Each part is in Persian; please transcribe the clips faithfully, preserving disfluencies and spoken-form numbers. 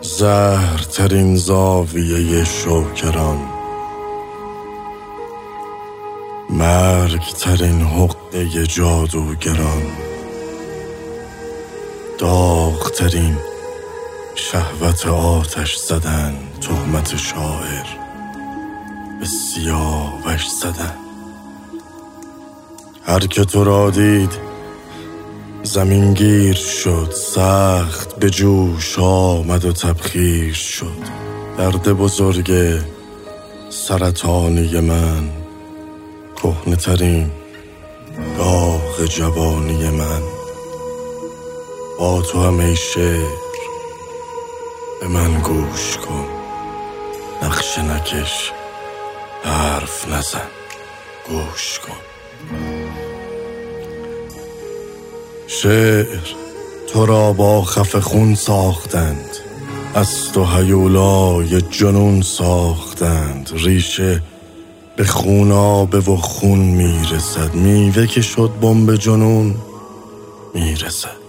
زهرترین زاویه شوکران، مرگترین حقه جادوگران، داغترین شهوت آتش زدن، تهمت شاعر به سیاوش زدن. هر که تو را دید زمین گیر شد، سخت به جوش آمد و تبخیر شد. درد بزرگ سرطانی من، کهنه ترین داغ جوانی من. با تو همه شعر به من گوش کن، نقش نکش، حرف نزن، گوش کن. شعر تو را با خف خون ساختند، از تو هیولای جنون ساختند. ریشه به خونابه و خون میرسد، میوه که شد بمب جنون میرسد.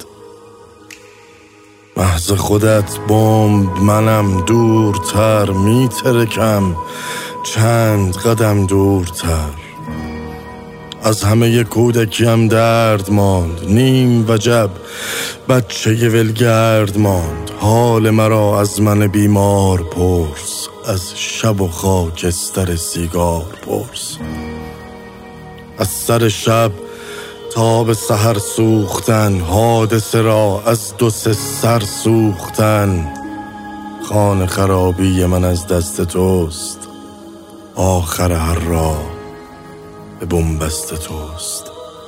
محض خودت بمب منم، دورتر میترکم، چند قدم دورتر. از همه کودکیم درد ماند، نیم وجب بچه ولگرد ماند. حال مرا از من بیمار پرس، از شب و خاکستر سیگار پرس. از سر شب تا به سحر سوختن، حادثه را از دو سه سر سوختن. خانه خرابی من از دست توست، آخر هر راه به بنبست توست.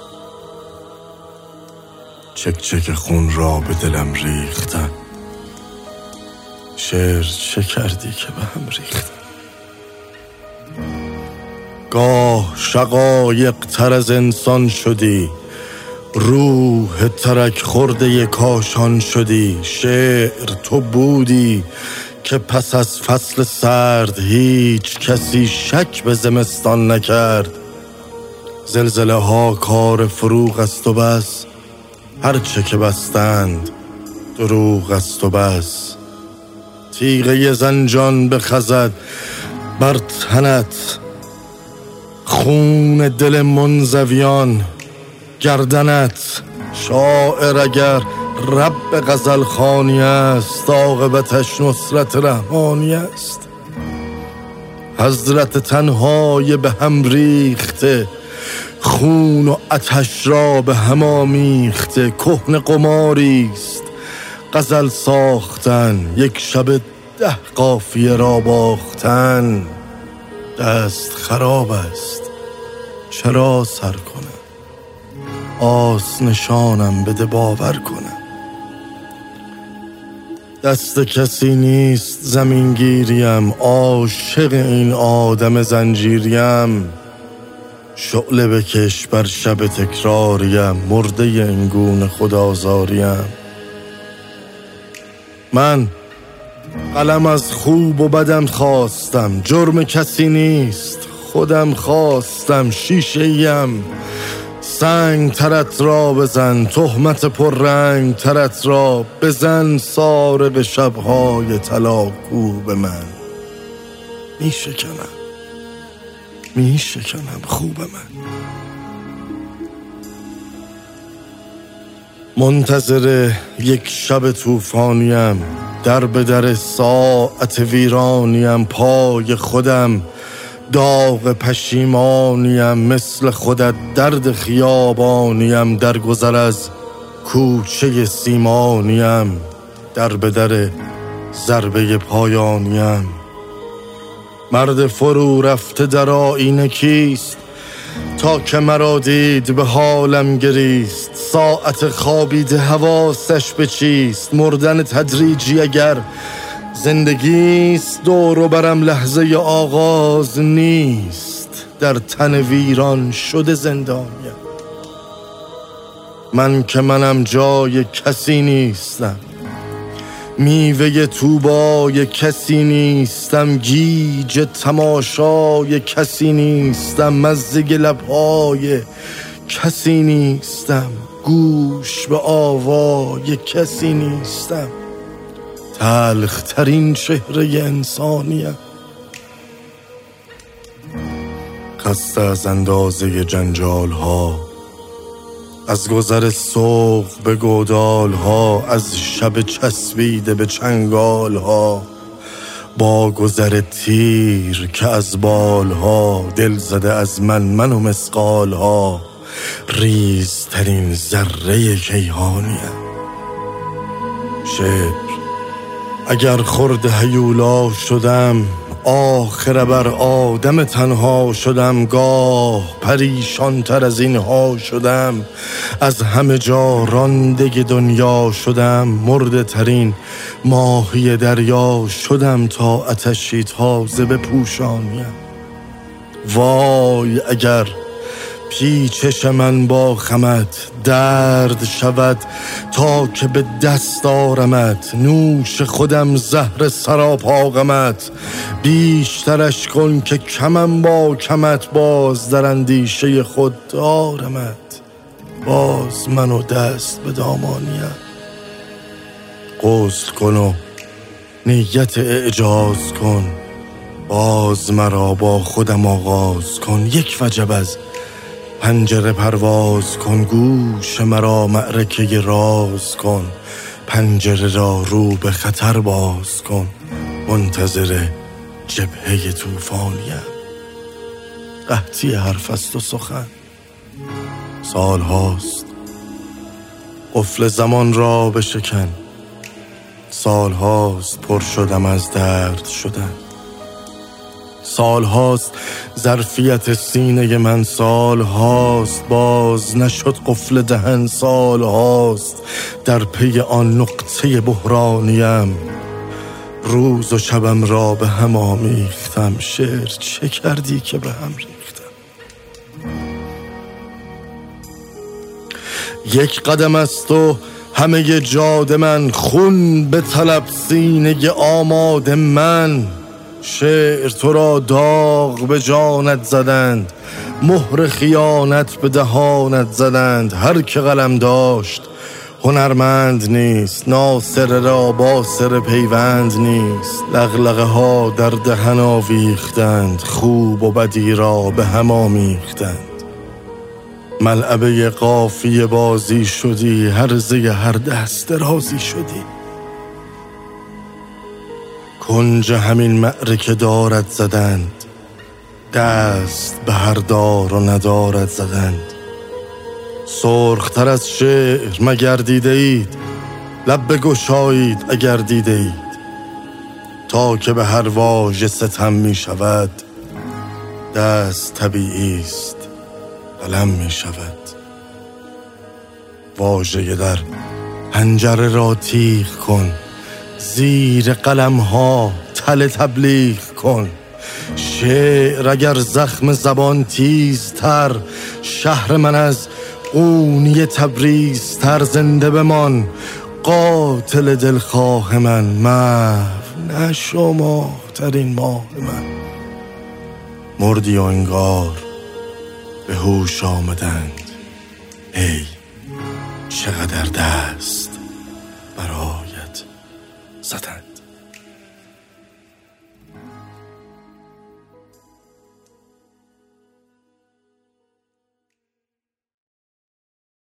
چک چک خون را به دلم ریختن، شعر چه کردی که به هم ریختن. گاه شقایق تر از انسان شدی، روح ترک خورده کاشان شدی. شعر تو بودی که پس از فصل سرد هیچ کسی شک به زمستان نکرد. زلزله ها کار فروغ است و بس، هرچه که بستند دروغ است و بس. تیغه زنجان بخزد بر تنت، خون دل منزویان گردنت. شاعر اگر رب غزل خوانی است، عاقبتش نصرت رحمانی است. حضرت تنهای به هم ریخته، خون و آتش را به هم آمیخته. کهنه قماریست غزل ساختن، یک شب ده قافیه را باختن. دست خراب است چرا سر کنم، آس نشانم بده باور کنم. دست کسی نیست زمینگیریم، عاشق این آدم زنجیریم. شعله بکش بر شب تکراریم، مرده این گونه خدازاریم. من قلم از خوب و بدم خواستم، جرم کسی نیست خودم خواستم. شیشه ایم سنگ ترت را بزن، تهمت پر رنگ ترت را بزن. سارق شبهای طلاقو به من می شکنم، می شکنم خوب من. منتظر یک شب طوفانیم، در به در ساعت ویرانیم. پای خودم داغ پشیمانیم، مثل خودت درد خیابانیم. در گذر از کوچه سیمانیم، در به در ضربه پایانیم. مرد فرو رفته در آینه کیست، تا که مرا دید به حالم گریست. ساعت خوابیده حواسش به چیست، مردن تدریجی اگر زندگیست. دور و برم لحظه آغاز نیست، در تن ویران شده زندانیم. من که منم جای کسی نیستم، میوه توبای کسی نیستم. گیج تماشای کسی نیستم، مزه لبهای کسی نیستم. گوش به آوای کسی نیستم. تلخ ترین چهره انسانیم. خسته از اندازه جنجال ها، از گذر سوق به گودال ها، از شب چسبیده به چنگال ها، با گذر تیر که از بال ها، دل زده از من من و مسقال ها، ریزترین ذره کیهانیم. شعر اگر خرد هیولا شدم، آخر بر آدم تنها شدم. گاه پریشان تر از اینها شدم، از همه جا رانده دنیا شدم. مرده ترین ماهی دریا شدم، تا آتشی تازه بپوشانیم. وای اگر پیچش من با خمت درد شود، تا که به دست آرمت. نوش خودم زهر سراپا غمت، بیشترش کن که کمم با کمت. باز در اندیشه خود دارمت، باز منو دست به دامانیم. غسل کن و نیت اعجاز کن، باز مرا با خودم آغاز کن. یک وجب از پنجره پرواز کن، گوش مرا معرکه راز کن. پنجره را رو به خطر باز کن، منتظر جبهه طوفانیم. قحطی حرف است و سخن، سال هاست قفل زمان را بشکن. سال هاست پر شدم از درد شدن. سال هاست ظرفیت سینه من، سال هاست باز نشد قفل دهن. سال هاست در پی آن نقطه بحرانیم، روز و شبم را به هم آمیختم. شعر چه کردی که به هم ریختم؟ یک قدم است و همه جاد من، خون به طلب سینه آماد من. شعر تو را داغ به جانت زدند، مهر خیانت به دهانت زدند. هر که قلم داشت هنرمند نیست، ناصر را با سر پیوند نیست. لغلغه ها در دهن آویختند، خوب و بدی را به هم آمیختند. ملعبه قافیه بازی شدی، هرزه هر دست درازی شدی. کنج همین معرکه دارد زدند، دست به هر دار و ندارد زدند. سرختر از شعر مگر دیده اید؟ لب بگشایید اگر دیده اید، تا که به هر واژه ستم می شود. دست طبیعی است، قلم می شود. واژه در پنجره را تیغ کن، زیر قلم ها تل تبلیغ کن. شعر اگر زخم زبان تیزتر، شهر من از قونی تبریز تر. زنده بمان قاتل دلخواه من، محو نشو ماه ترین ماه من. مردی و انگار به هوش آمدند، ای چقدر دست برایت زدند.